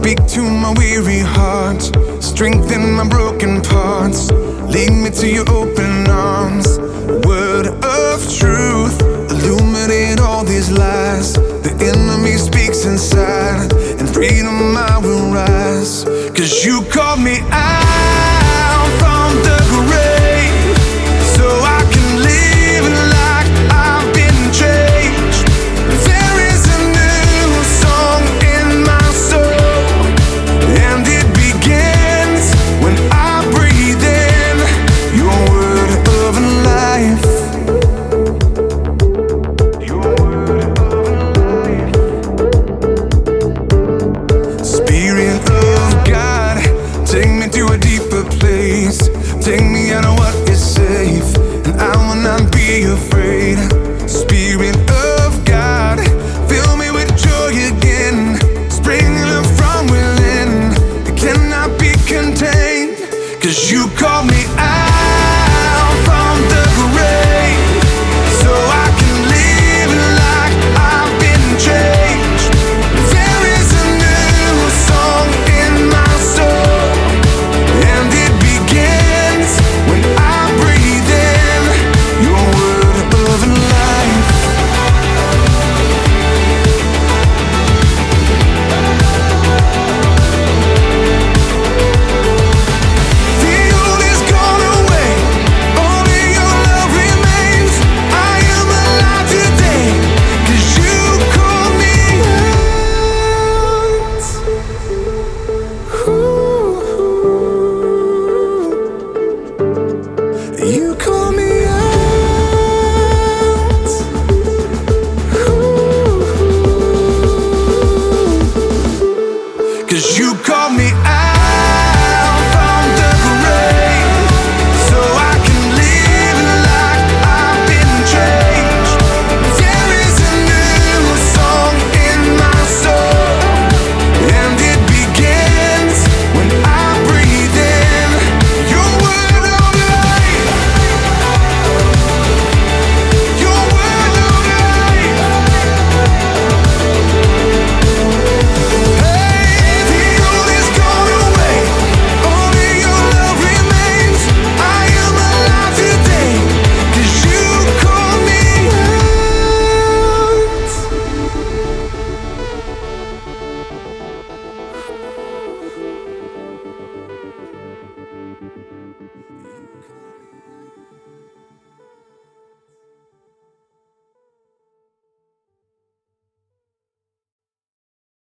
Speak to my weary heart, strengthen my broken parts. Lead me to your open arms. Word of truth, illuminate all these lies. The enemy speaks inside, and freedom I will rise. 'Cause you called me out from the grave, so I can live like I've been changed. There is a new song in my soul, and it begins when I breathe in your word of life. Your word of life. Spirit of God, take me to a deeper place. Take me out of what is safe, and I will not be afraid. Spirit of God, fill me with joy again. Springing up from within, it cannot be contained. 'Cause you called me out